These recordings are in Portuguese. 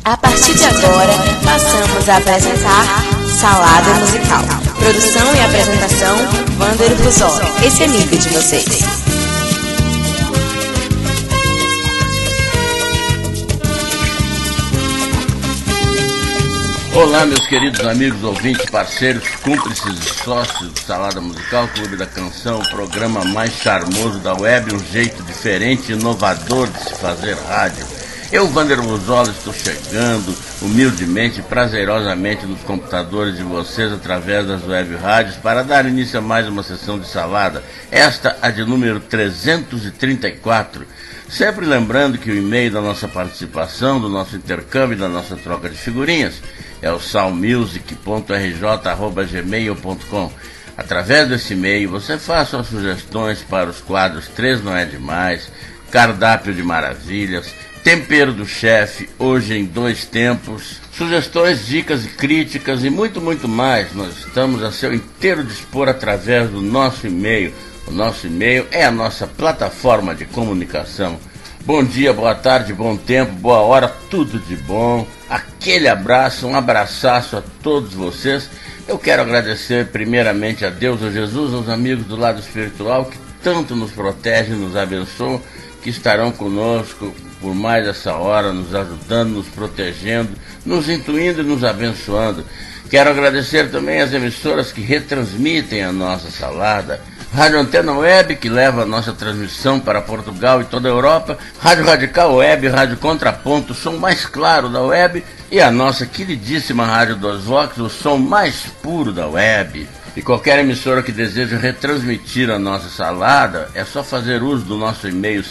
A partir de agora, passamos a apresentar Salada Musical. Produção e apresentação, Wander Ruzoli. Esse é amigo de vocês. Olá, meus queridos amigos, ouvintes, parceiros, cúmplices e sócios do Salada Musical, Clube da Canção, o programa mais charmoso da web, um jeito diferente e inovador de se fazer rádio. Eu, Wander Ruzoli, estou chegando humildemente e prazerosamente nos computadores de vocês através das web rádios para dar início a mais uma sessão de salada, esta a de número 334. Sempre lembrando que o e-mail da nossa participação, do nosso intercâmbio e da nossa troca de figurinhas é o salmusic.rj@gmail.com. Através desse e-mail você faz suas sugestões para os quadros 3 Não É Demais, Cardápio de Maravilhas, Tempero do Chefe, Hoje em Dois Tempos, sugestões, dicas e críticas e muito, muito mais. Nós estamos a seu inteiro dispor através do nosso e-mail. O nosso e-mail é a nossa plataforma de comunicação. Bom dia, boa tarde, bom tempo, boa hora, tudo de bom. Aquele abraço, um abraçaço a todos vocês. Eu quero agradecer primeiramente a Deus, a Jesus, aos amigos do lado espiritual que tanto nos protegem, nos abençoam, que estarão conosco por mais essa hora, nos ajudando, nos protegendo, nos intuindo e nos abençoando. Quero agradecer também às emissoras que retransmitem a nossa salada. Rádio Antena Web, que leva a nossa transmissão para Portugal e toda a Europa. Rádio Radical Web, Rádio Contraponto, o som mais claro da web. E a nossa queridíssima Rádio dos Vox, o som mais puro da web. E qualquer emissora que deseja retransmitir a nossa salada, é só fazer uso do nosso e-mail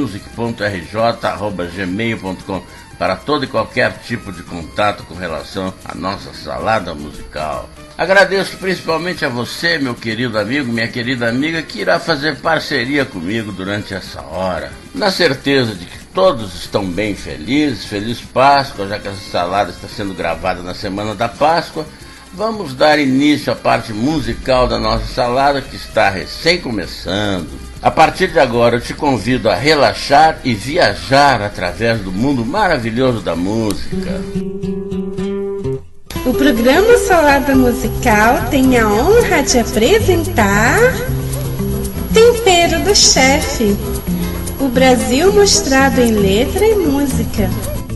salmusic.rj@gmail.com para todo e qualquer tipo de contato com relação à nossa salada musical. Agradeço principalmente a você, meu querido amigo, minha querida amiga, que irá fazer parceria comigo durante essa hora. Na certeza de que todos estão bem felizes, Feliz Páscoa, já que essa salada está sendo gravada na semana da Páscoa, vamos dar início à parte musical da nossa salada que está recém começando. A partir de agora eu te convido a relaxar e viajar através do mundo maravilhoso da música. O programa Salada Musical tem a honra de apresentar Tempero do Chefe, o Brasil mostrado em letra e música.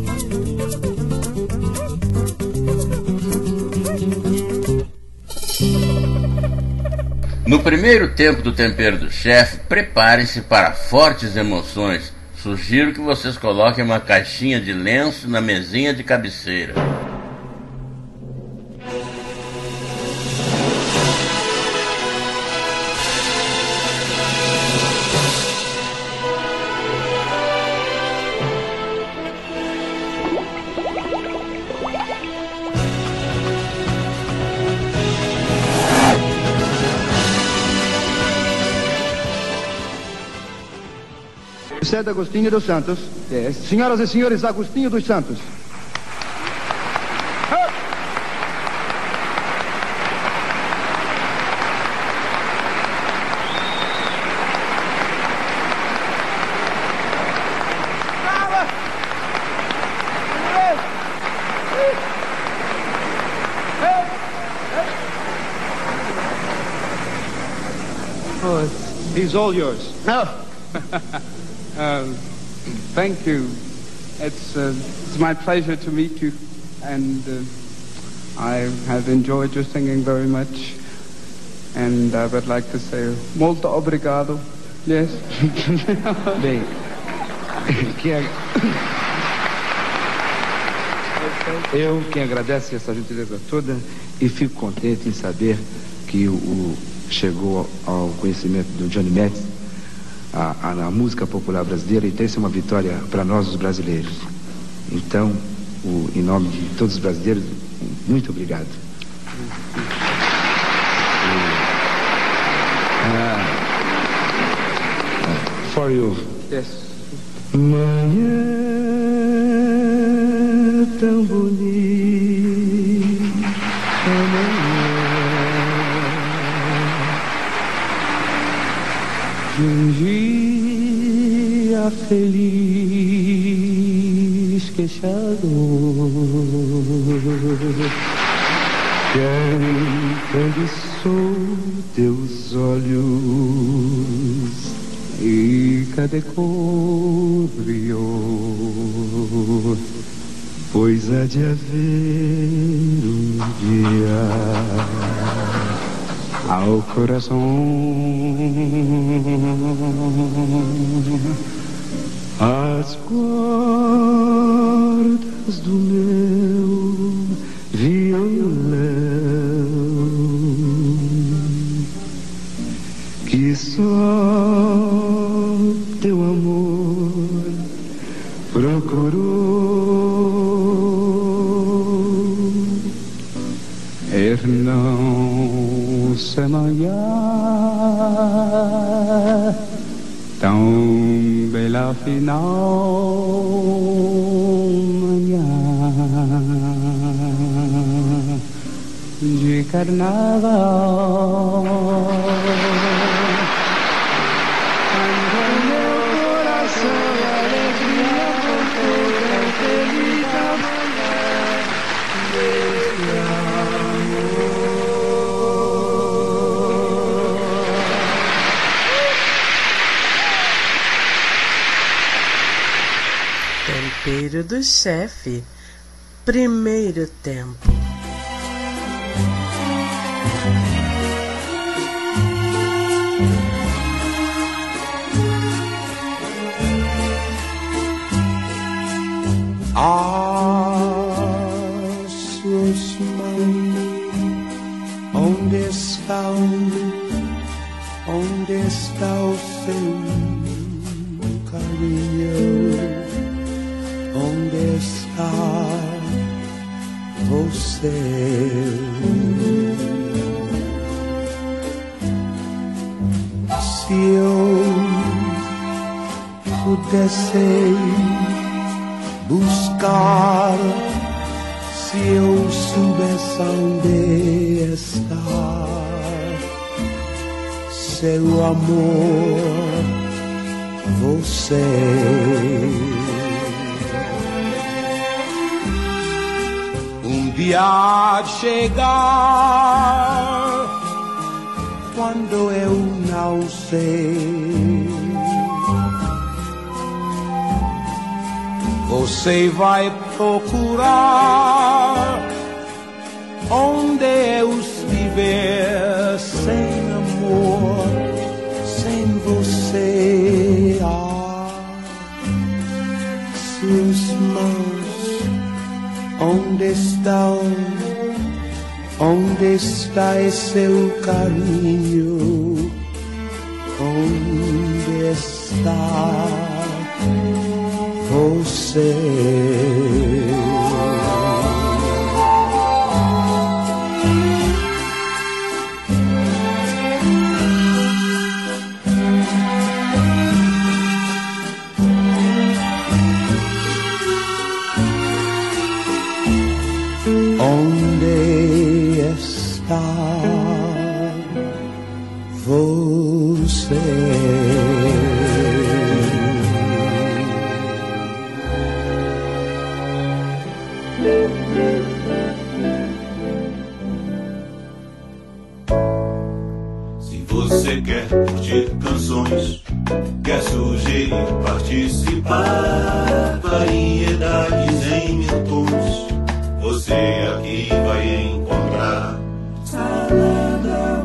No primeiro tempo do Tempero do Chefe, preparem-se para fortes emoções. Sugiro que vocês coloquem uma caixinha de lenço na mesinha de cabeceira. José Agostinho dos Santos. Yes. Senhoras e senhores, Agostinho dos Santos. Oh, He's all yours. Thank you. It's my pleasure to meet you, and I have enjoyed your singing very much. And I would like to say, molto obrigado. Yes. Bem, eu que agradeço essa gentileza toda e fico contente em saber que chegou ao conhecimento do Johnny Metz a música popular brasileira, então isso é uma vitória para nós os brasileiros. Então, em nome de todos os brasileiros, muito obrigado. For you. Yes. Manhã tão bonita, um dia feliz fechado. Quem preguiçou teus olhos e cadê cobriou? Pois há de haver um dia ao coração as cordas do meu violão que só teu amor procurou. Não se manhã tão bela final manhã de carnaval. Quando meu coração e alegria voltou tão feliz amanhã deste amor. Tempero do Chefe, primeiro tempo. Suas mãos, onde está o seu carinho? Onde está você? Se eu pudesse buscar, se eu soubesse onde está seu amor, você. Um dia há de chegar quando eu não sei. Você vai procurar onde eu estiver sem amor, sem você. Suas mãos, onde estão? Onde está esse seu carinho? Onde está você? Onde está você? Se você quer curtir canções, quer sugerir, participar, variedades em mil tons, você aqui vai encontrar Salada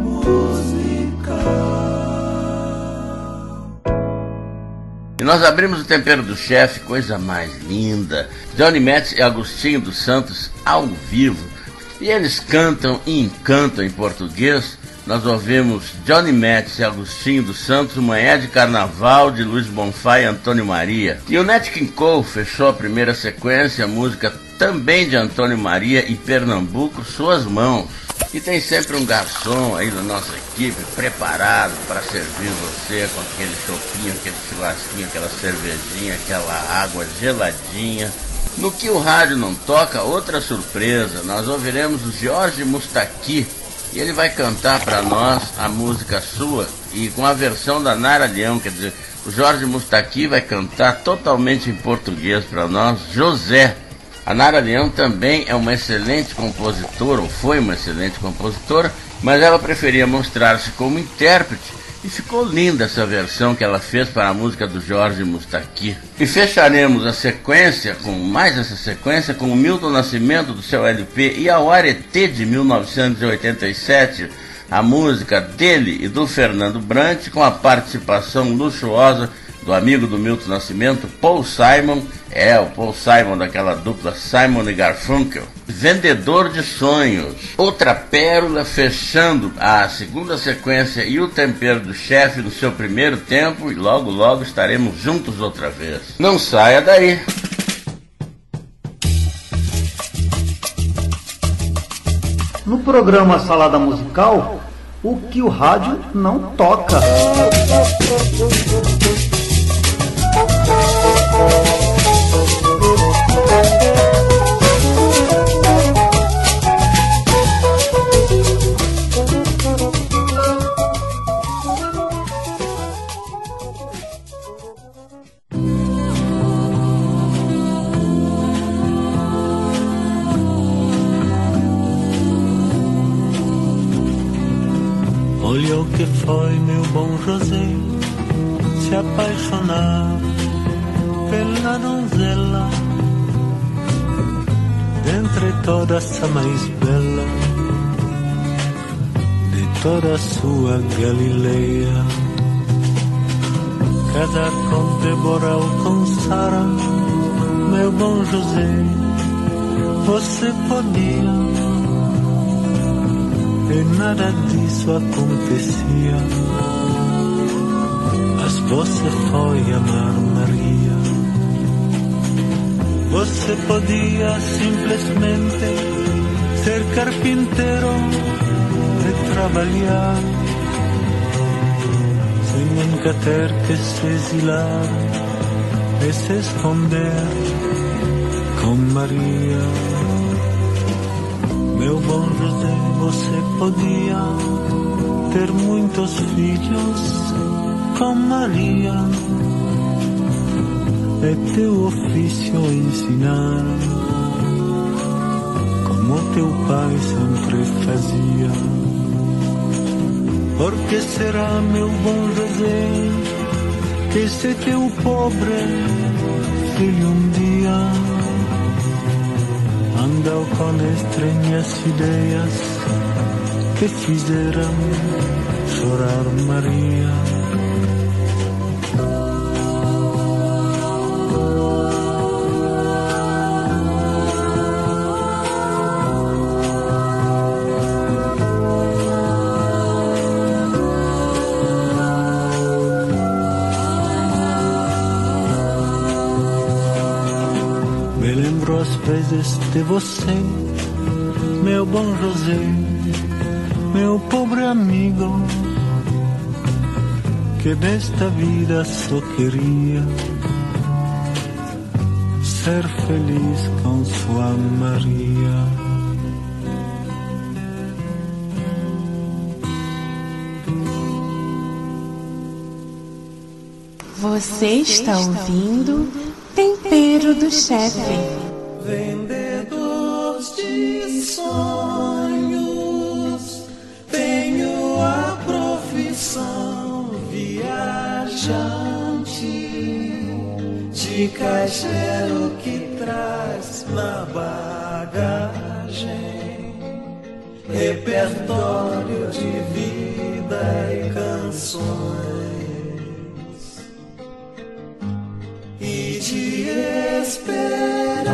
Musical. E nós abrimos o Tempero do Chefe, coisa mais linda. Johnny Metz e Agostinho dos Santos ao vivo. E eles cantam e encantam em português. Nós ouvimos Johnny Metz e Agostinho dos Santos, Manhã de Carnaval, de Luiz Bonfá e Antônio Maria. E o Nat King Cole fechou a primeira sequência, a música também de Antônio Maria e Pernambuco, Suas Mãos. E tem sempre um garçom aí da nossa equipe preparado para servir você com aquele chopinho, aquele churrasquinho, aquela cervejinha, aquela água geladinha. No que o rádio não toca, outra surpresa, nós ouviremos o Jorge Mustaqui. E ele vai cantar para nós a música sua, e com a versão da Nara Leão, quer dizer, o Jorge Mustaqui vai cantar totalmente em português para nós, José. A Nara Leão também é uma excelente compositora, ou foi uma excelente compositora, mas ela preferia mostrar-se como intérprete, e ficou linda essa versão que ela fez para a música do Jorge Mustaqui. E fecharemos a sequência, com mais essa sequência, com o Milton Nascimento do seu LP e a Aretê de 1987, a música dele e do Fernando Brant, com a participação luxuosa do amigo do Milton Nascimento, Paul Simon, o Paul Simon daquela dupla Simon e Garfunkel, Vendedor de Sonhos. Outra pérola fechando a segunda sequência e o Tempero do Chefe no seu primeiro tempo, e logo logo estaremos juntos outra vez. Não saia daí! No programa Salada Musical, o que o rádio não toca. Olha o que foi, meu bom José, se apaixonar pela donzela, dentre todas a mais bela de toda a sua Galileia. Casar com Débora ou com Sara, meu bom José, você podia, e nada disso acontecia, mas você foi amar Maria. Você podia simplesmente ser carpinteiro e trabalhar, sem nunca ter que se exilar e se esconder com Maria. Meu bom José, você podia ter muitos filhos com Maria, e teu ofício ensinar, como teu pai sempre fazia. Porque será, meu bom José, que esse teu pobre filho um dia andou com estranhas ideias que fizeram chorar Maria. Me lembro às vezes de você, meu bom José, meu pobre amigo, que desta vida só queria ser feliz com sua Maria. Você está ouvindo Tempero do Chefe. Vendedor de sonhos, tenho a profissão viajante, de caixeiro que traz na bagagem repertório de vida e canções, e de esperança,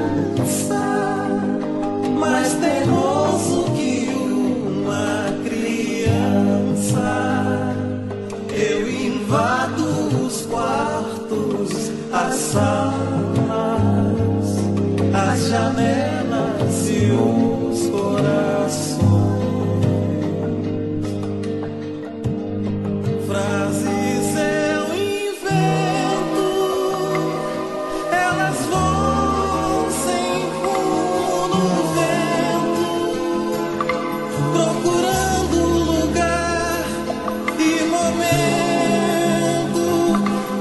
mais teimoso que uma criança. Eu invado os quartos, as salas, as janelas e os corações. Frases eu invento, elas vão sem rumo no vento, procurando lugar e momento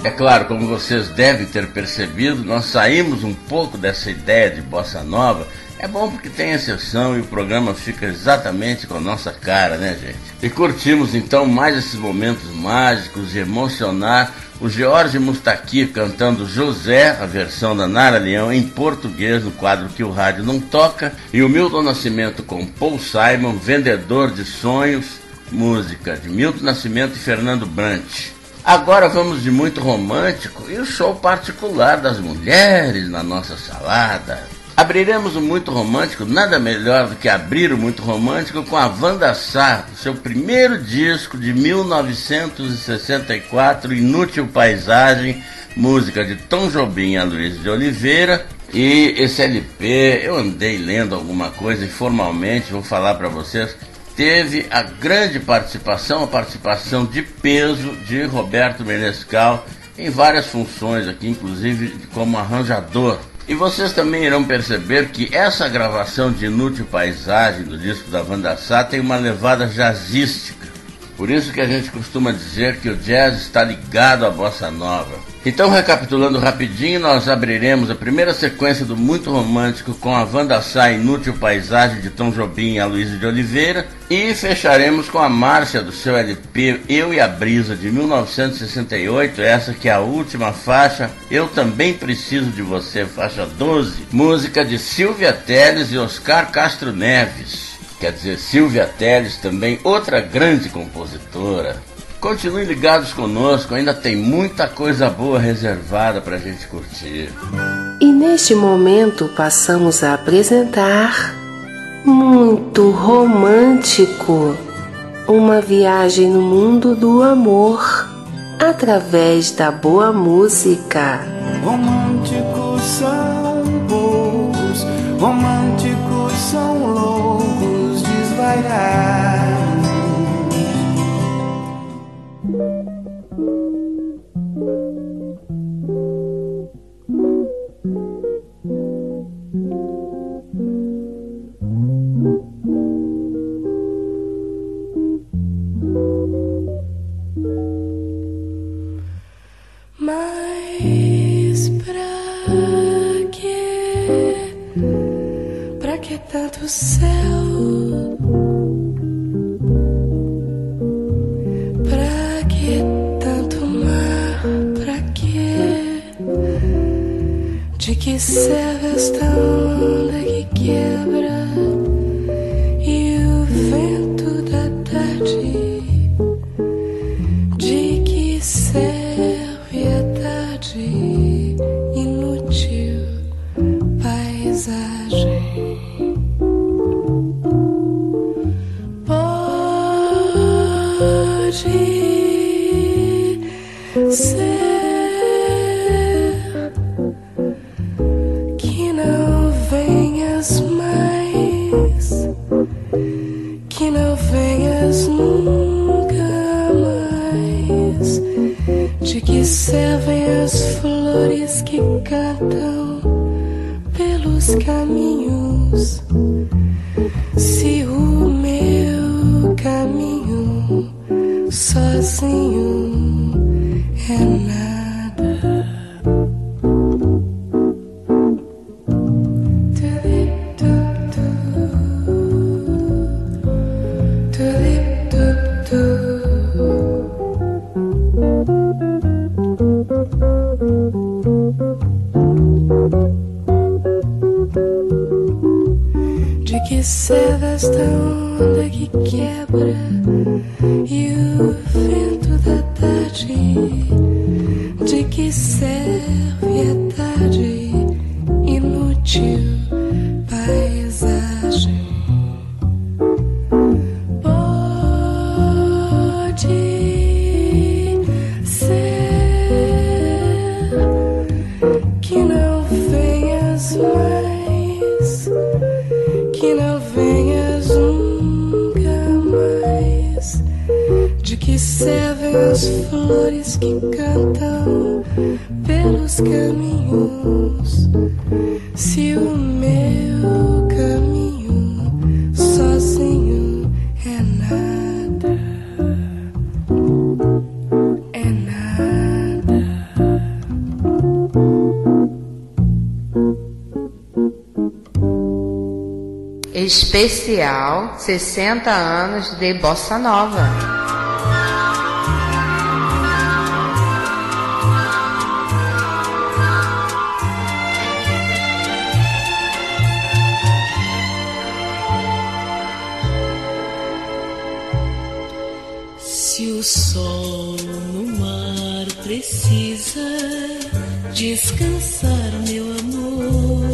É claro, como vocês devem ter percebido, nós saímos um pouco dessa ideia de bossa nova. É bom porque tem exceção e o programa fica exatamente com a nossa cara, né, gente? E curtimos então mais esses momentos mágicos de emocionar o Jorge Mustaqui cantando José, a versão da Nara Leão, em português, no quadro Que o Rádio Não Toca, e o Milton Nascimento com Paul Simon, Vendedor de Sonhos, música de Milton Nascimento e Fernando Brant. Agora vamos de muito romântico e o show particular das mulheres na nossa salada. Abriremos o Muito Romântico, nada melhor do que abrir o Muito Romântico com a Wanda Sá, seu primeiro disco de 1964, Inútil Paisagem, música de Tom Jobim e Aloysio de Oliveira. E esse LP, eu andei lendo alguma coisa informalmente, vou falar para vocês, teve a grande participação, a participação de peso de Roberto Menescal em várias funções aqui, inclusive como arranjador. E vocês também irão perceber que essa gravação de Inútil Paisagem do disco da Wanda Sá tem uma levada jazzística. Por isso que a gente costuma dizer que o jazz está ligado à bossa nova. Então, recapitulando rapidinho, nós abriremos a primeira sequência do Muito Romântico com a Wanda Sá, Inútil Paisagem de Tom Jobim e Aloysio de Oliveira, e fecharemos com a Márcia do seu LP Eu e a Brisa de 1968, essa que é a última faixa, Eu Também Preciso de Você, faixa 12, música de Silvia Telles e Oscar Castro Neves. Quer dizer, Silvia Telles também, outra grande compositora. Continuem ligados conosco, ainda tem muita coisa boa reservada pra gente curtir. E neste momento passamos a apresentar Muito Romântico, uma viagem no mundo do amor, através da boa música. Românticos são poucos, românticos são loucos, desvairados. Mas pra que tanto céu? Pra que tanto mar? Pra que? De que serve esta onda que quebra e o vento da tarde? De que serve a tarde? Inútil paisagem. Pode ser que não venhas mais, que não venhas nunca mais. De que servem as flores que cantam pelos caminhos, se o meu caminho sozinho é nada? De que serve esta onda que quebra e o vento da tarde? De que serve a tarde? Inútil paisagem. Pode ser que não venhas mais, que não venhas nunca mais. De que servem as flores que cantam pelos caminhos, se o meu caminho sozinho é nada? É nada. Especial 60 anos de Bossa Nova. Se o sol no mar precisa descansar, meu amor,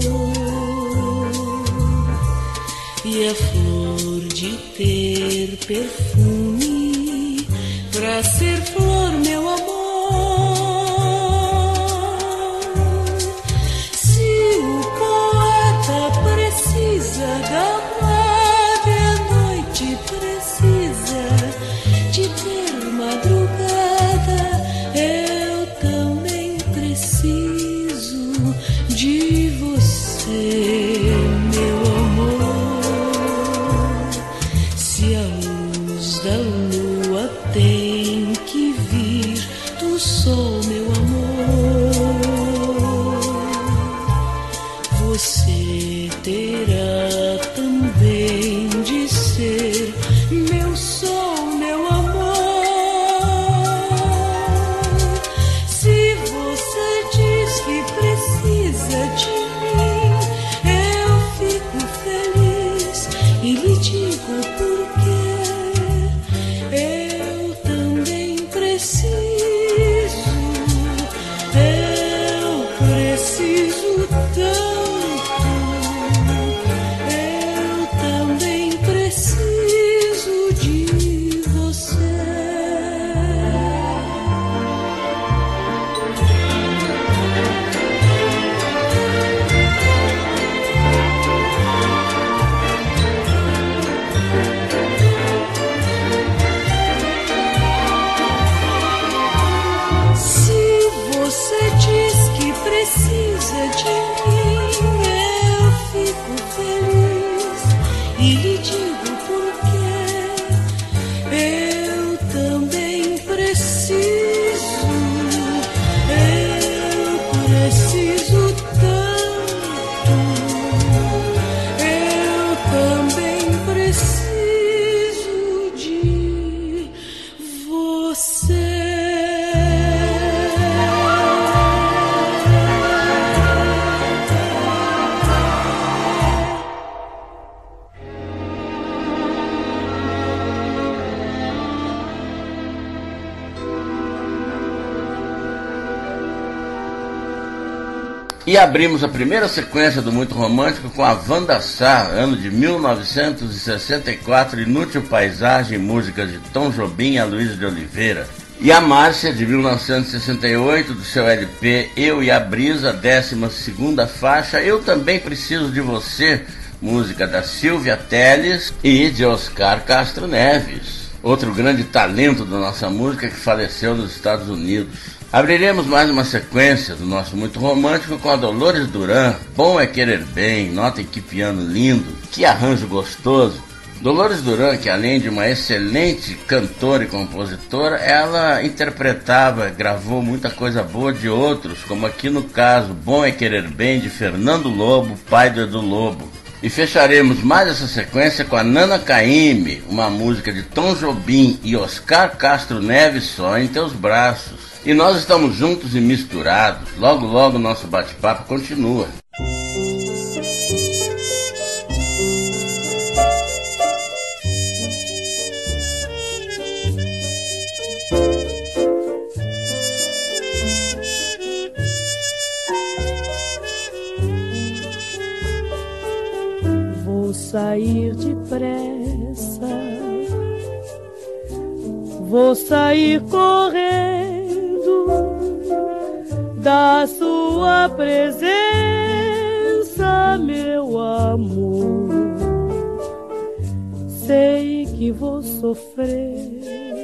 e a flor de ter perfume pra ser flor, meu amor, se o poeta precisa da e a noite precisa de ter madrugada, eu também preciso de você, meu amor. Se a luz da lua tem que vir do sol, meu amor, você terá também de ser meu sol, meu amor. Se você diz que precisa de mim, eu fico feliz e lhe digo por quê. Eu também preciso, eu preciso tanto, eu também preciso de você. Se você diz que precisa de mim, eu fico feliz e lhe digo por quê. Eu também preciso, eu preciso tanto, eu também preciso de você. E abrimos a primeira sequência do Muito Romântico com a Wanda Sá, ano de 1964, Inútil Paisagem, músicas de Tom Jobim e Aloysio de Oliveira. E a Márcia, de 1968, do seu LP Eu e a Brisa, 12ª faixa, Eu Também Preciso de Você, música da Silvia Telles e de Oscar Castro Neves, outro grande talento da nossa música que faleceu nos Estados Unidos. Abriremos mais uma sequência do nosso Muito Romântico com a Dolores Duran, Bom é Querer Bem, notem que piano lindo, que arranjo gostoso. Dolores Duran, que além de uma excelente cantora e compositora, ela interpretava, gravou muita coisa boa de outros, como aqui no caso Bom é Querer Bem, de Fernando Lobo, pai do Edu Lobo. E fecharemos mais essa sequência com a Nana Caymmi, uma música de Tom Jobim e Oscar Castro Neves, Só em Teus Braços. E nós estamos juntos e misturados. Logo, logo, nosso bate-papo continua. Vou sair depressa, vou sair correndo da sua presença, meu amor. Sei que vou sofrer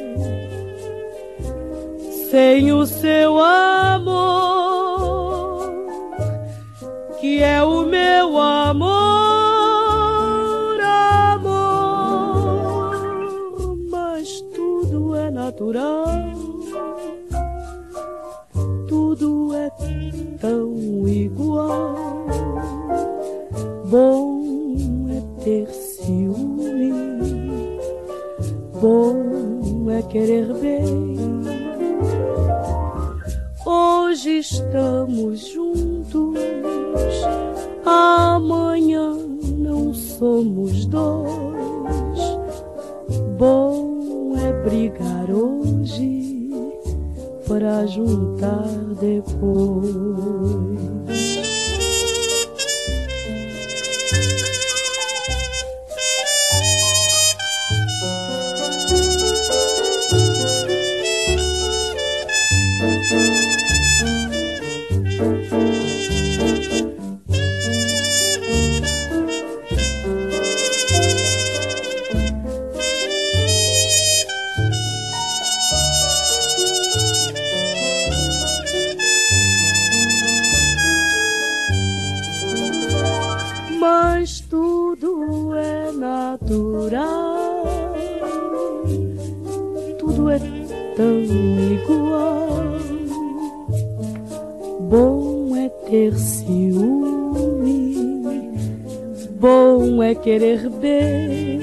sem o seu amor, que é o meu amor, amor. Mas tudo é natural, tudo é tão igual. Bom é ter ciúme, bom é querer bem. Hoje estamos juntos, amanhã não somos dois. Bom é brigar hoje para juntar depois. Mas tudo é natural, tudo é tão igual. Bom é ter ciúme, bom é querer bem.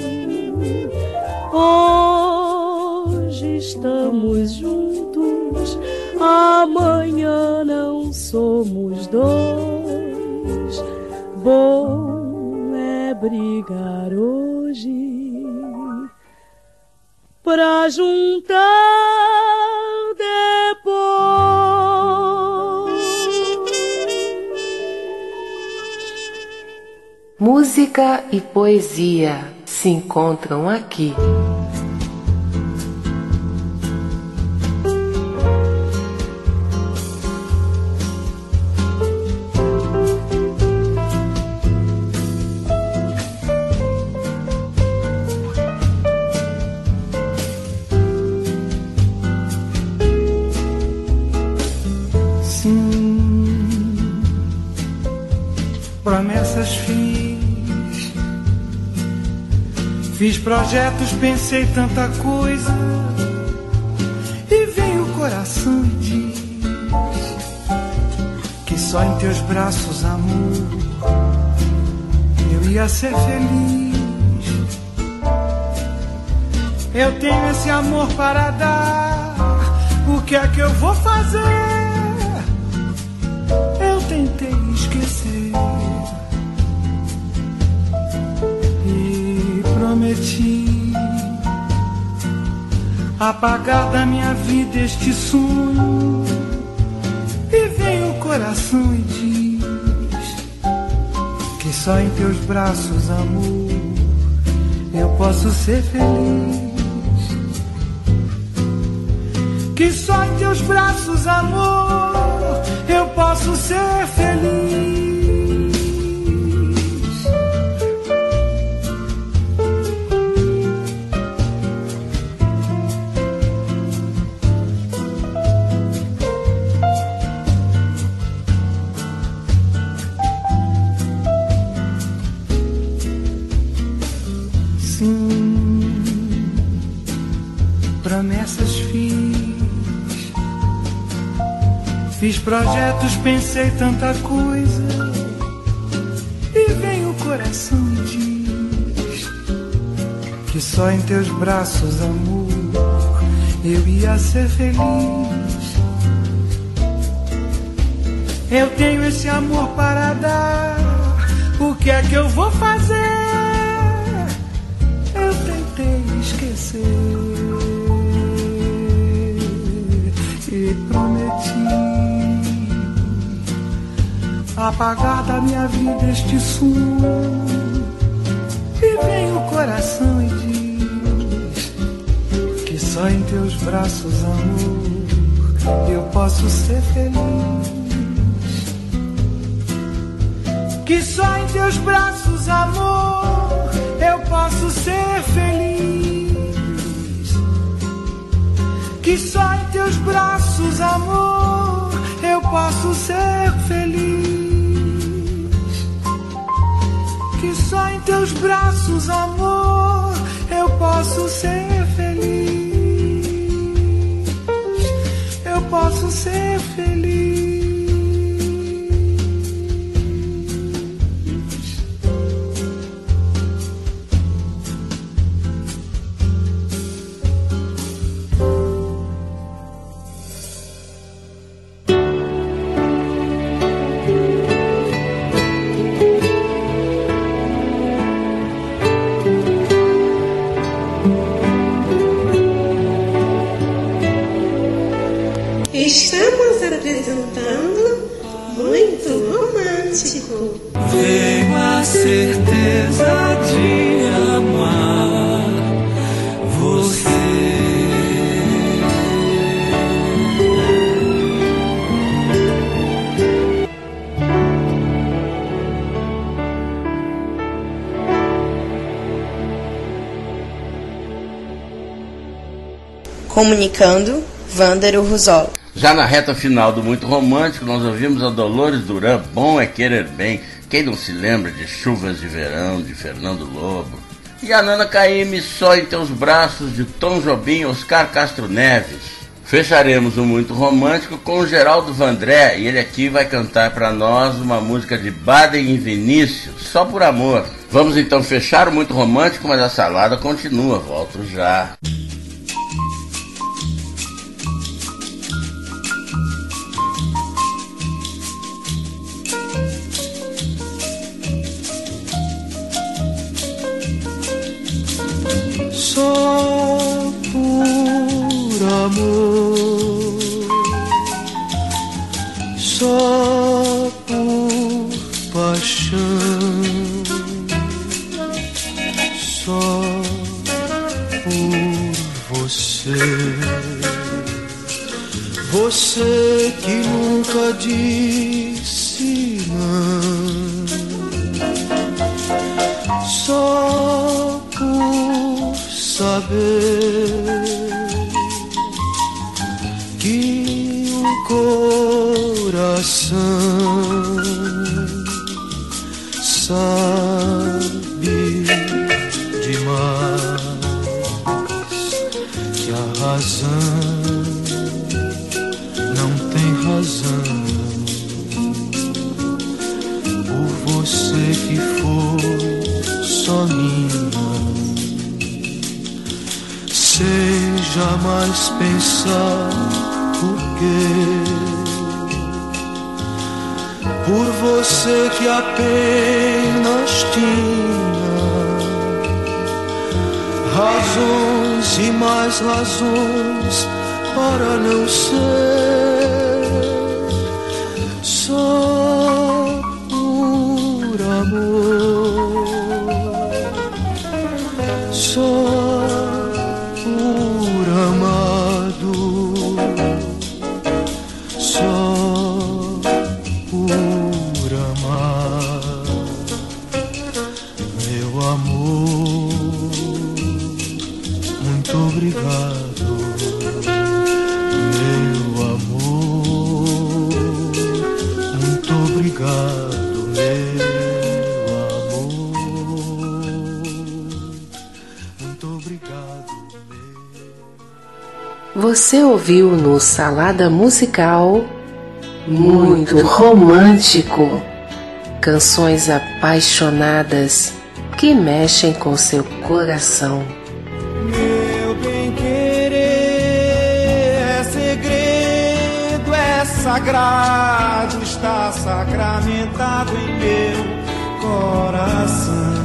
Hoje estamos juntos, amanhã não somos dois. Bom é brigar hoje pra juntar depois. Música e poesia se encontram aqui. Promessas fiz projetos, pensei tanta coisa, e vem o coração e diz que só em teus braços, amor, eu ia ser feliz. Eu tenho esse amor para dar, o que é que eu vou fazer? Eu tentei esquecer e prometi apagar da minha vida este sonho. E vem o coração e diz que só em teus braços, amor, eu posso ser feliz. Que só em teus braços, amor, eu posso ser feliz. Promessas fiz projetos, pensei tanta coisa, e vem o coração e diz que só em teus braços, amor, eu ia ser feliz. Eu tenho esse amor para dar, o que é que eu vou fazer? Eu tentei esquecer e prometi apagar da minha vida este sonho. E vem o coração e diz que só em teus braços, amor, eu posso ser feliz. Que só em teus braços, amor, eu posso ser feliz. Que só em teus braços, amor, eu posso ser feliz. Que só em teus braços, amor, eu posso ser feliz. Eu posso ser feliz. romântico. Tenho a certeza de amar você. Comunicando, Vândaro Ruzola. Já na reta final do Muito Romântico, nós ouvimos a Dolores Duran, Bom é Querer Bem. Quem não se lembra de Chuvas de Verão, de Fernando Lobo? E a Nana Caymmi, Só em Teus Braços, de Tom Jobim e Oscar Castro Neves. Fecharemos o Muito Romântico com o Geraldo Vandré, e ele aqui vai cantar para nós uma música de Baden e Vinícius, Só por Amor. Vamos então fechar o Muito Romântico, mas a salada continua, volto já. Só por amor, só por paixão, só por você, você que nunca disse não, só por saber que um coração sabe demais, que a razão não tem razão, por você que for só minha. Sem jamais pensar por quê, por você que apenas tinha razões e mais razões para não ser, só por amor, só amado, só por amar, meu amor, muito obrigado, meu amor, muito obrigado, meu amor, muito obrigado. Você ouviu no Salada Musical Muito Romântico, canções apaixonadas que mexem com seu coração. Meu bem-querer é segredo, é sagrado, está sacramentado em meu coração.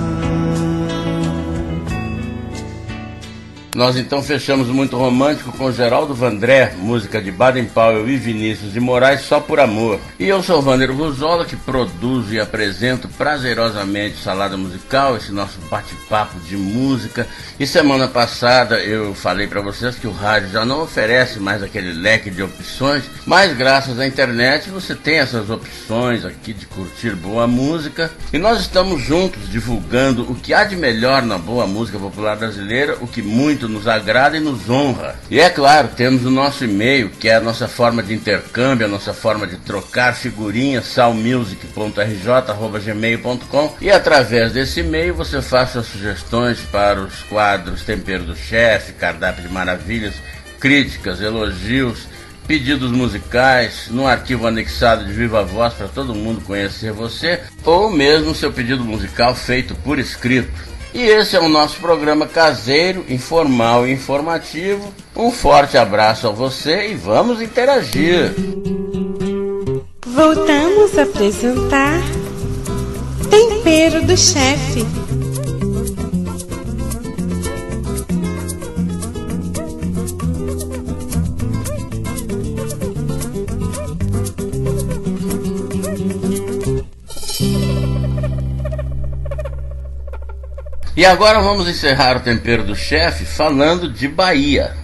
Nós então fechamos o Muito Romântico com Geraldo Vandré, música de Baden Powell e Vinícius de Moraes, Só por Amor. E eu sou o Vândaro Ruzola, que produzo e apresento prazerosamente Salada Musical, esse nosso bate-papo de música. E semana passada eu falei para vocês que o rádio já não oferece mais aquele leque de opções, mas graças à internet você tem essas opções aqui de curtir boa música. E nós estamos juntos divulgando o que há de melhor na boa música popular brasileira, o que muito nos agrada e nos honra. E é claro, temos o nosso e-mail, que é a nossa forma de intercâmbio, a nossa forma de trocar figurinhas, salmusic.rj@gmail.com, e através desse e-mail você faz suas sugestões para os quadros Tempero do Chefe, Cardápio de Maravilhas, críticas, elogios, pedidos musicais, num arquivo anexado de viva voz para todo mundo conhecer você, ou mesmo seu pedido musical feito por escrito. E esse é o nosso programa caseiro, informal e informativo. Um forte abraço a você e vamos interagir. Voltamos a apresentar Tempero do Chefe. E agora vamos encerrar o Tempero do Chefe falando de Bahia.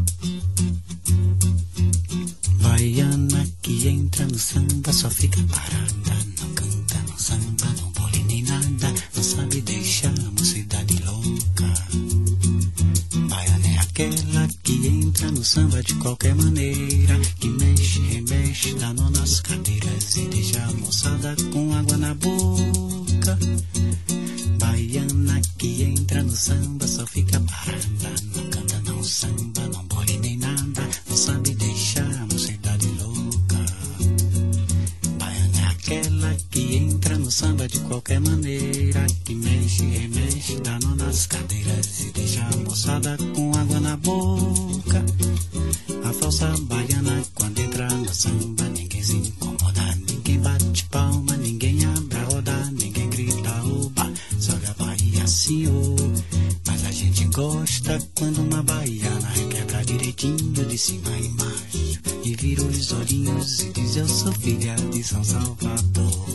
Baiana que entra no samba só fica parada, não canta, não samba, não pole nem nada, não sabe deixar a mocidade louca. Baiana é aquela que entra no samba de qualquer maneira, que mexe, remexe, dá nó nas cadeiras e deixa a moçada com água na boca. Baiana que entra no samba só fica parada, não canta, não samba, não pole nem nada, não sabe deixar a mocidade louca. Baiana é aquela que entra no samba de qualquer maneira, que mexe, remexe, dá nó nas cadeiras e deixa a moçada com água na boca. A falsa baiana quando entra no samba ninguém se incomoda, ninguém bate palma, ninguém abre a roda, ninguém grita oba, sobe a Bahia senhor. Mas a gente gosta quando uma baiana requebra direitinho de cima e embaixo e vira os olhinhos e diz eu sou filha de São Salvador.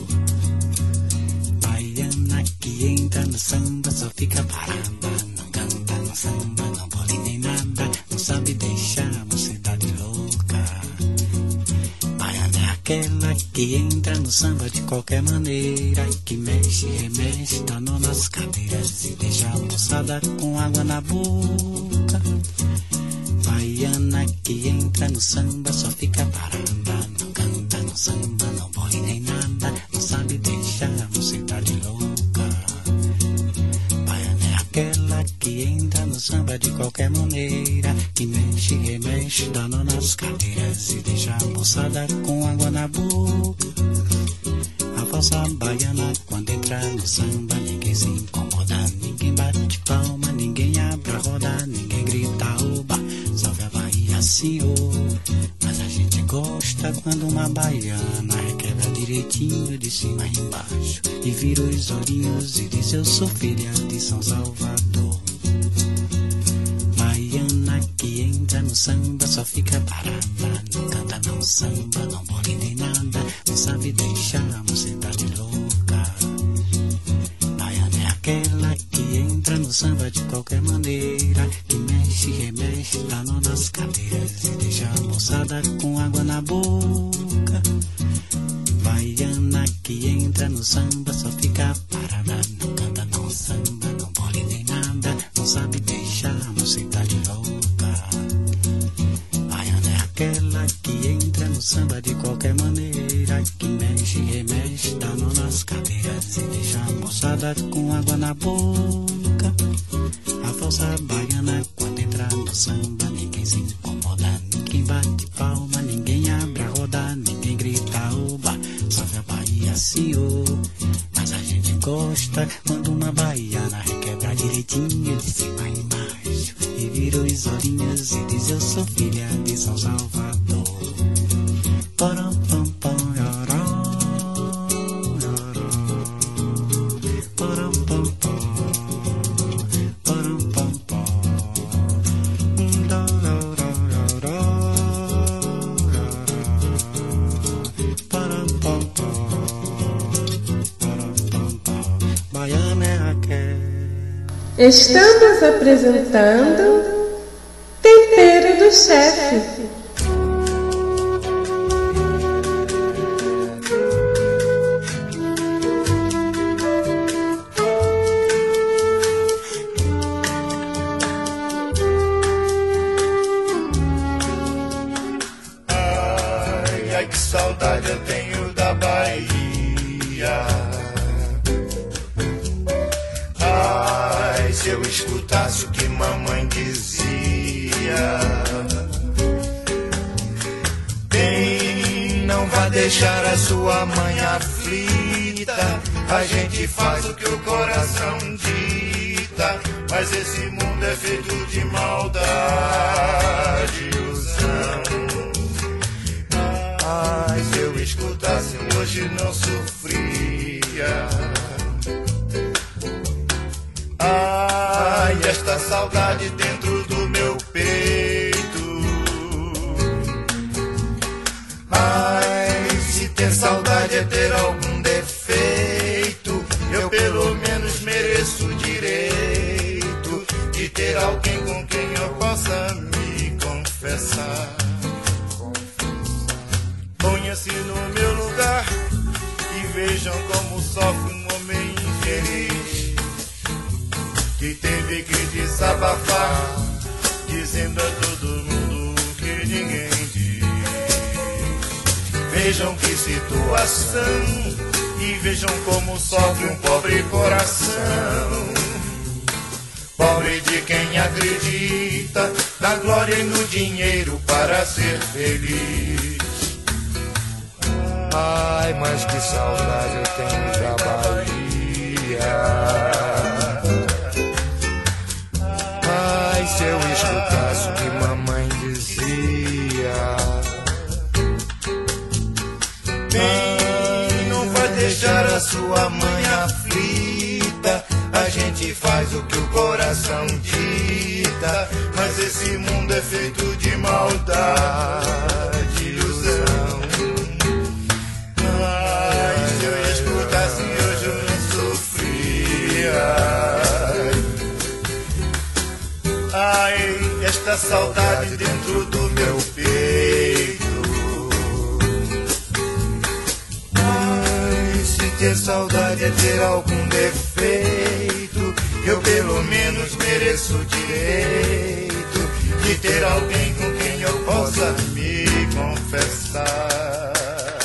Baiana que entra no samba só fica parada, não canta, não samba, não pole nem nada, não sabe deixar a mocidade louca. Baiana é aquela que entra no samba de qualquer maneira, que mexe, remexe, dá nó nas cadeiras e deixa a moçada com água na boca. Baiana que entra no samba só fica parada, não canta, não samba, não pole nem nada, não sabe deixar a mocidade louca. Baiana é aquela que entra no samba de qualquer maneira, que mexe, remexe, dá nó nas cadeiras e deixa a moçada com água na boca. A falsa baiana quando entra no samba ninguém se incomoda, ninguém bate palma, ninguém abre a roda, ninguém grita oba, salve a Bahia senhor. Mas a gente gosta quando uma baiana requebra direitinho de cima e embaixo e vira os olhinhos e diz eu sou filha de São Salvador. Baiana que entra no samba só fica parada, não canta, não samba, não pole nem nada, não sabe deixar a mocidade louca. Baiana é aquela que entra no samba de qualquer maneira, que mexe, remexe, dá nó nas cadeiras e deixa a moçada com água na boca. Baiana que entra no samba só fica parada, não canta, não samba, não pole nem nada, não sabe deixar a mocidade louca. Baiana é aquela que entra no samba de qualquer maneira, que mexe, remexe, dá nó nas cadeiras e deixa a moçada com água na boca. A falsa baiana quando entra no samba ninguém se incomoda, ninguém bate palma, ninguém abre a roda, ninguém grita oba, salve a Bahia senhor. Mas a gente gosta quando uma baiana requebra direitinho de cima e embaixo e vira os olhinhos e diz eu sou filha de São Salvador. Param, pam, pam, Estamos apresentando Tempero do Chefe. Ai, ai, que saudade eu tenho da Bahia. Se eu escutasse o que mamãe dizia, bem, não vá deixar a sua mãe aflita, a gente faz o que o coração dita, mas esse mundo é feito de maldade e ilusão. Ai, se eu escutasse hoje não sofria. Ai, esta saudade dentro do meu peito. Ai, se ter saudade é ter algum defeito, eu pelo menos mereço direito que teve que desabafar, dizendo a todo mundo o que ninguém diz. Vejam que situação e vejam como sofre um pobre coração. Pobre de quem acredita na glória e no dinheiro para ser feliz. Ai, mas que saudade eu tenho da Bahia. Ai, se eu escutasse o que mamãe dizia. Bem, não vai deixar a sua mãe aflita. A gente faz o que o coração dita, mas esse mundo é feito de maldade, ilusão. Ai, se eu escutasse hoje eu não sofria. Ai, esta saudade dentro do meu peito. Ai, se ter saudade é ter algum defeito, eu pelo menos mereço o direito de ter alguém com quem eu possa me confessar.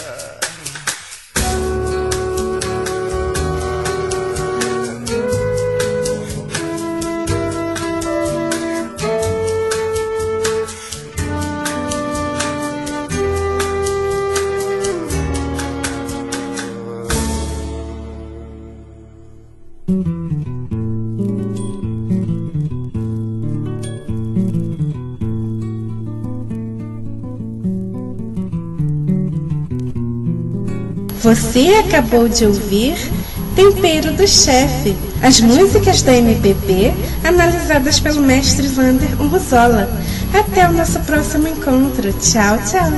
Você acabou de ouvir Tempero do Chefe, as músicas da MPB analisadas pelo mestre Vander Urruzola. Até o nosso próximo encontro. Tchau, tchau.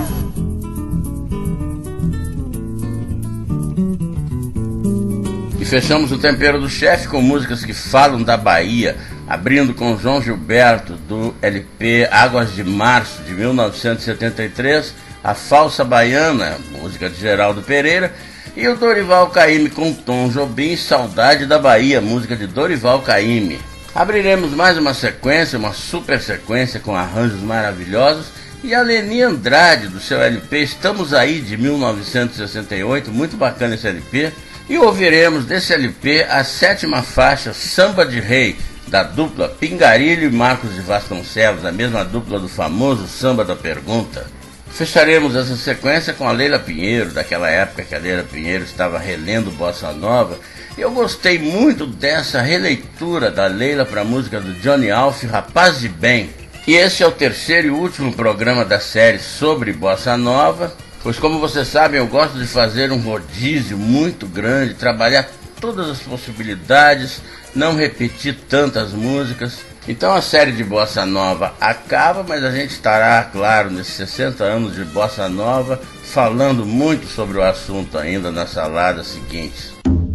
E fechamos o Tempero do Chefe com músicas que falam da Bahia, abrindo com João Gilberto, do LP Águas de Março, de 1973, A Falsa Baiana, música de Geraldo Pereira, e o Dorival Caymmi com Tom Jobim, Saudade da Bahia, música de Dorival Caymmi. Abriremos mais uma sequência, uma super sequência com arranjos maravilhosos, e a Leni Andrade, do seu LP Estamos Aí, de 1968, muito bacana esse LP, e ouviremos desse LP a 7ª faixa, Samba de Rei, da dupla Pingarilho e Marcos de Vasconcelos, a mesma dupla do famoso Samba da Pergunta. Fecharemos essa sequência com a Leila Pinheiro, daquela época que a Leila Pinheiro estava relendo Bossa Nova. E eu gostei muito dessa releitura da Leila para a música do Johnny Alf, Rapaz de Bem. E esse é o terceiro e último programa da série sobre Bossa Nova, pois como vocês sabem eu gosto de fazer um rodízio muito grande, trabalhar todas as possibilidades, não repetir tantas músicas. Então a série de Bossa Nova acaba, mas a gente estará, claro, nesses 60 anos de Bossa Nova, falando muito sobre o assunto ainda nas saladas seguintes.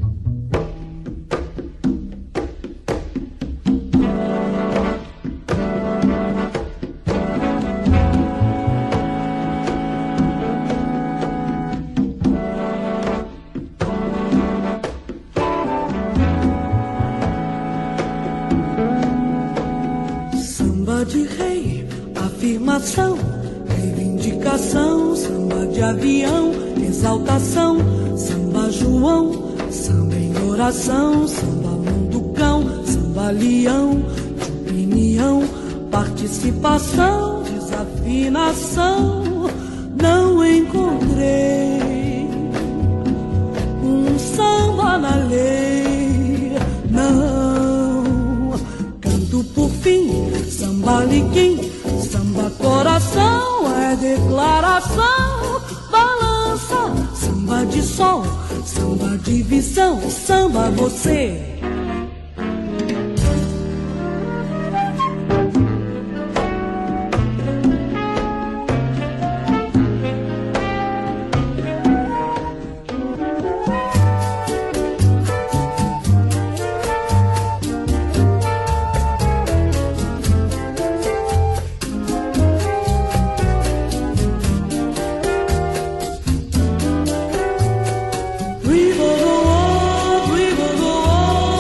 De rei, afirmação, reivindicação, samba de avião, exaltação, samba João, samba em oração, samba munducão, samba leão, de opinião, participação, desafinação. Não encontrei um samba na lei, não. Canto por fim, samba liquim, samba coração, é declaração, balança, samba de sol, samba de visão, samba você. River go on,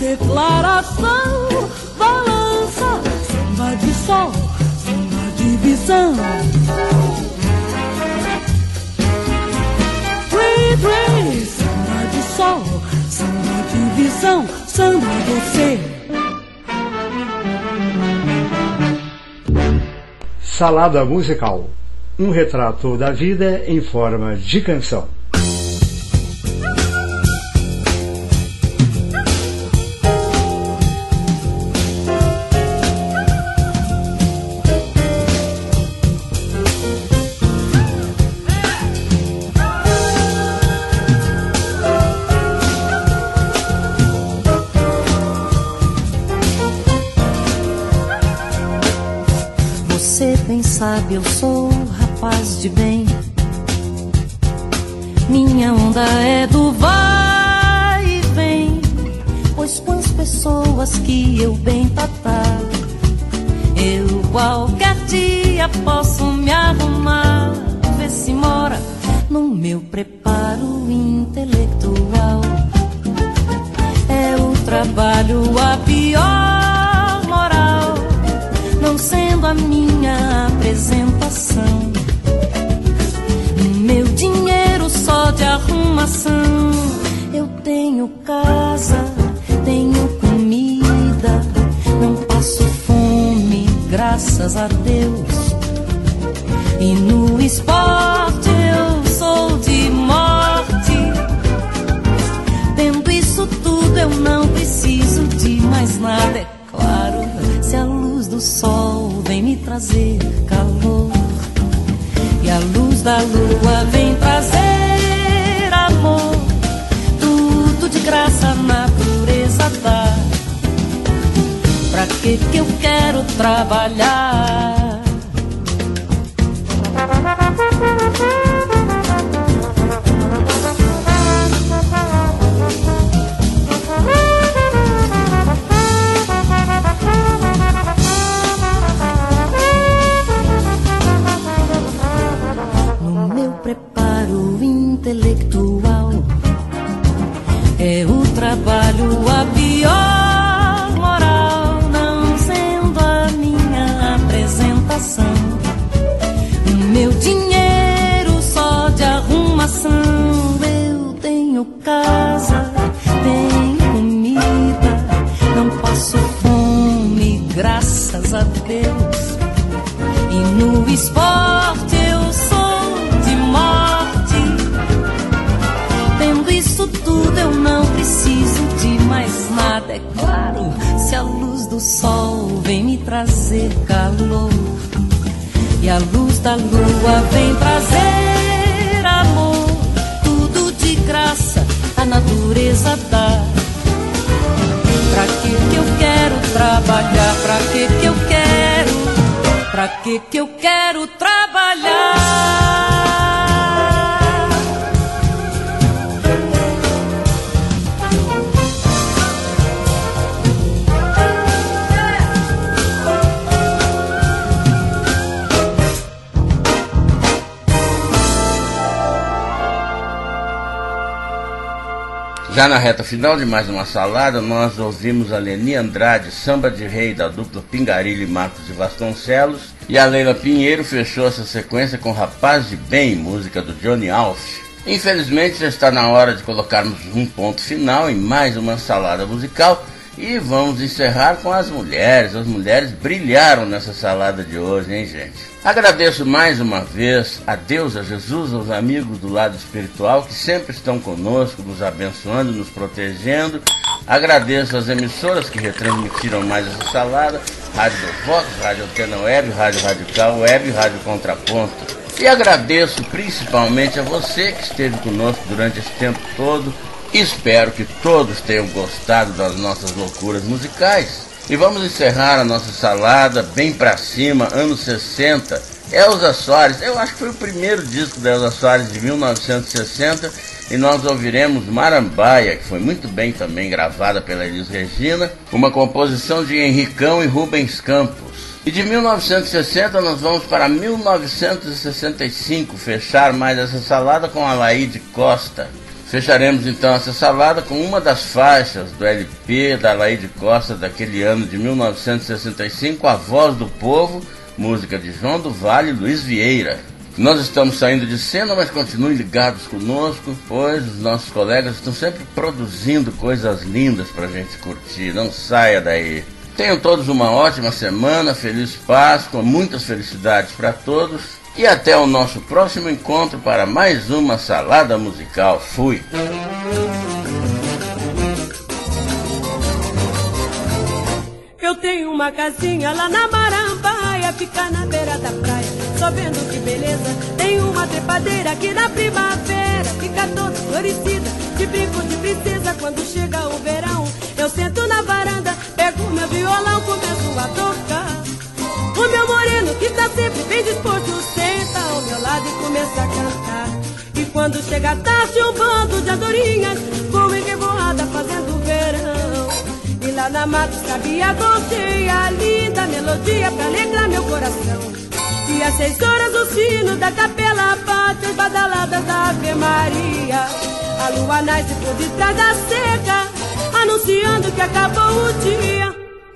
declaração, balança, samba de sol, samba de visão. Free, samba de sol, samba de visão, samba você. Salada musical, um retrato da vida em forma de canção. Sabe, eu sou rapaz de bem. Minha onda é do vai e vem, pois com as pessoas que eu bem tratar, eu qualquer dia posso me arrumar. Vê se mora no meu preparo intelectual. É o trabalho a pior moral, não sendo a minha apresentação. Meu dinheiro só de arrumação. Eu tenho casa, tenho comida, não passo fome, graças a Deus. E no esporte eu sou de morte. Tendo isso tudo eu não preciso de mais nada, é claro. Se a luz do sol vem me trazer calor e a luz da lua vem trazer amor, tudo de graça a natureza dá. Pra que eu quero trabalhar? Intelectual é o trabalho a pior moral, não sendo a minha apresentação. O meu dinheiro só de arrumação. Eu tenho casa, tenho comida, não passo fome, graças a Deus. E no esporte eu sou de morte. Isso tudo eu não preciso de mais nada, é claro. Se a luz do sol vem me trazer calor e a luz da lua vem trazer amor, tudo de graça a natureza dá. Pra que eu quero trabalhar? Pra que eu quero? Pra que eu quero trabalhar? Já na reta final de mais uma salada, nós ouvimos a Leni Andrade, Samba de Rei, da dupla Pingarilho e Marcos de Vasconcelos, e a Leila Pinheiro fechou essa sequência com Rapaz de Bem, música do Johnny Alf. Infelizmente já está na hora de colocarmos um ponto final em mais uma salada musical e vamos encerrar com as mulheres. As mulheres brilharam nessa salada de hoje, hein, gente? Agradeço mais uma vez a Deus, a Jesus, aos amigos do lado espiritual que sempre estão conosco, nos abençoando, nos protegendo. Agradeço as emissoras que retransmitiram mais essa salada: Rádio do Vox, Rádio Antena Web, Rádio Radical Web, Rádio Contraponto. E agradeço principalmente a você que esteve conosco durante esse tempo todo. Espero que todos tenham gostado das nossas loucuras musicais. E vamos encerrar a nossa salada bem pra cima, anos 60. Elza Soares, eu acho que foi o primeiro disco da Elza Soares de 1960. E nós ouviremos Marambaia, que foi muito bem também gravada pela Elis Regina, uma composição de Henricão e Rubens Campos. E de 1960 nós vamos para 1965, fechar mais essa salada com Alaide Costa, Fecharemos então essa salada com uma das faixas do LP da Laíde Costa daquele ano de 1965, A Voz do Povo, música de João do Vale e Luiz Vieira. Nós estamos saindo de cena, mas continuem ligados conosco, pois os nossos colegas estão sempre produzindo coisas lindas pra gente curtir. Não saia daí. Tenham todos uma ótima semana, feliz Páscoa, muitas felicidades para todos e até o nosso próximo encontro para mais uma salada musical. Fui! Eu tenho uma casinha lá na Marambaia, fica na beira da praia, só vendo que beleza. Tem uma trepadeira aqui na primavera, fica toda florescida, de brinco de princesa. Quando chega o verão, eu sento na varanda, pego meu violão, começo a tocar. O meu moreno, que tá sempre bem disposto, senta ao meu lado e começa a cantar. E quando chega a tarde, um bando de andorinhas vão em revoada fazendo verão. E lá na mata sabia a linda melodia pra alegrar meu coração. E às 6 horas o sino da capela bate as badaladas da Ave Maria. A lua nasce por detrás da cerca, anunciando que acabou o dia.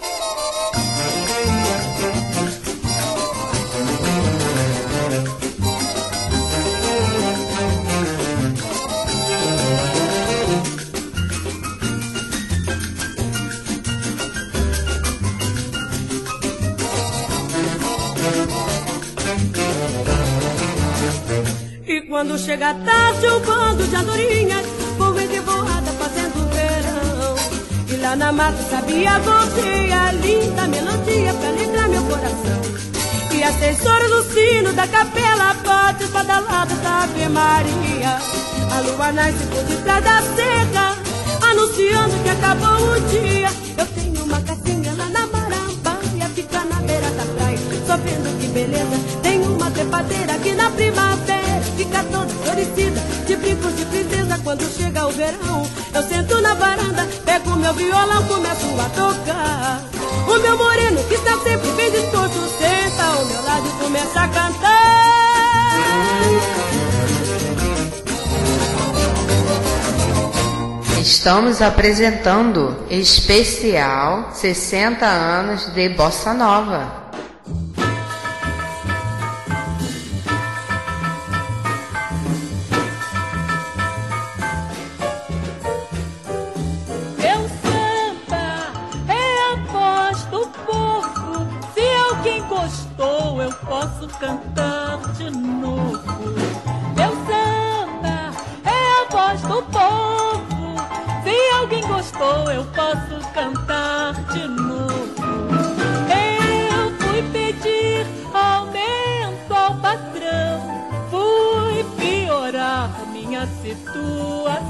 Quando chega a tarde, um bando de andorinhas vão em revoada fazendo verão. E lá na mata sabia a linda melodia pra alegrar meu coração. E às 6 horas o sino da capela bate as badaladas da Ave Maria. A lua nasce por detrás da cerca, anunciando que acabou o dia. Eu tenho uma casinha lá na Marambaia, fica na beira da praia, só vendo que beleza. Tem uma trepadeira aqui na primavera, fica toda florescida, de brincos de princesa. Quando chega o verão, eu sento na varanda, pego meu violão, começo a tocar. O meu moreno, que está sempre bem disposto, senta ao meu lado e começa a cantar. Estamos apresentando especial 60 anos de Bossa Nova. Posso cantar de novo. Meu samba é a voz do povo. Se alguém gostou, eu posso cantar de novo. Eu fui pedir aumento ao patrão, fui piorar minha situação.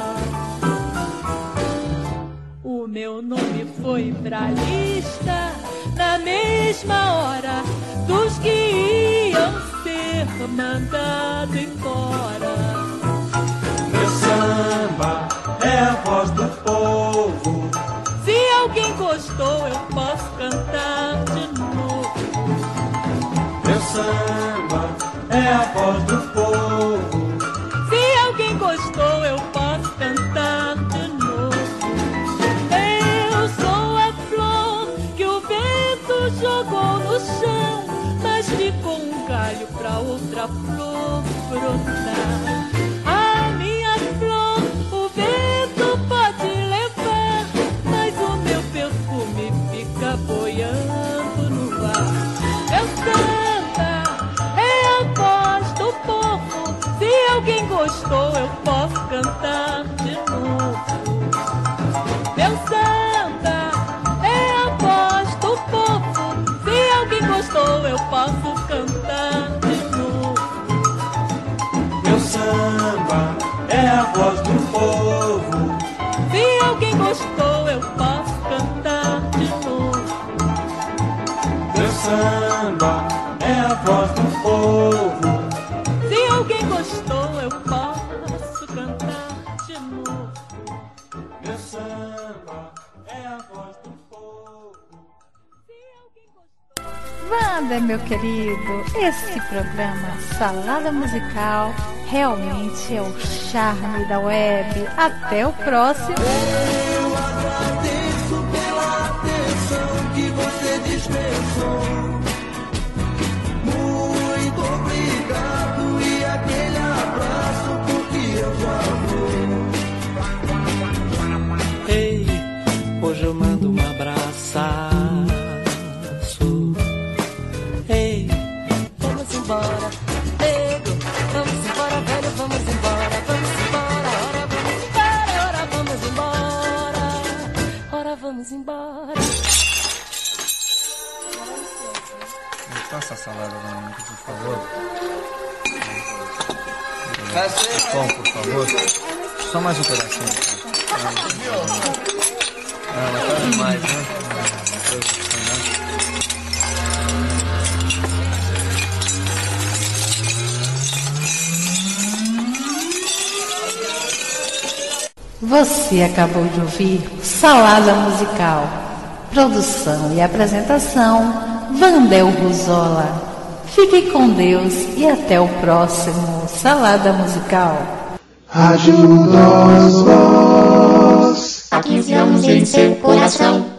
O meu nome foi pra lista na mesma hora dos que iam ser mandados embora. Meu samba é a voz do povo. Se alguém gostou, eu posso cantar de novo. Meu samba é a voz do povo. Se alguém gostou, eu posso cantar de novo. Eu sou a flor que o vento jogou no chão, mas ficou um galho pra outra flor brotar. A minha flor o vento pode levar, mas o meu perfume fica boiando no ar. Meu samba é a voz do povo. Se alguém gostou, eu posso cantar de novo. Meu samba é a voz do povo. Se alguém gostou, eu posso cantar de novo. Meu samba é a voz do povo. Se alguém gostou, eu posso cantar de novo. Meu samba é a voz do povo. Se alguém gostou, eu posso cantar de novo. Meu samba é a voz do povo. Vamos nada, meu querido. Esse programa Salada Musical realmente é o charme da web. Até o próximo. Eu agradeço pela atenção que você dispensou. Muito obrigado e aquele abraço porque eu já vou. Ei, hoje eu mando um abraço. Ei, Vamos embora, nego. Vamos embora, velho, vamos embora. Vamos embora, ora vamos embora. Ora vamos embora. Passa a salada pra mim, por favor. Bom, por favor. Só mais um pedacinho. Ah, mas tá demais, né? Você acabou de ouvir Salada Musical. Produção e apresentação, Vandel Ruzola. Fique com Deus e até o próximo Salada Musical. Rádio Nós Voz. Há 15 anos em seu coração.